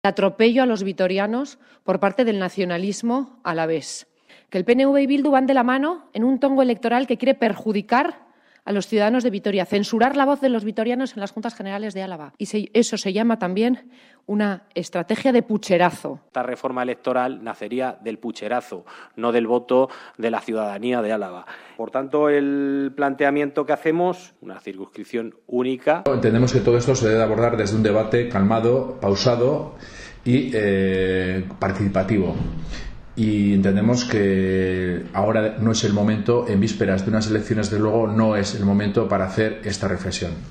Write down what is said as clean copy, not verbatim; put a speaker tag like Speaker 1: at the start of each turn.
Speaker 1: atropello a los vitorianos por parte del nacionalismo alavés. Que el PNV y Bildu van de la mano en un tongo electoral que quiere perjudicar a los ciudadanos de Vitoria, censurar la voz de los vitorianos en las Juntas Generales de Álava. Y eso se llama también una estrategia de pucherazo.
Speaker 2: Esta reforma electoral nacería del pucherazo, no del voto de la ciudadanía de Álava. Por tanto, el planteamiento que hacemos, una circunscripción única.
Speaker 3: Entendemos que todo esto se debe abordar desde un debate calmado, pausado y participativo. Y entendemos que ahora no es el momento, en vísperas de unas elecciones, desde luego, no es el momento para hacer esta reflexión.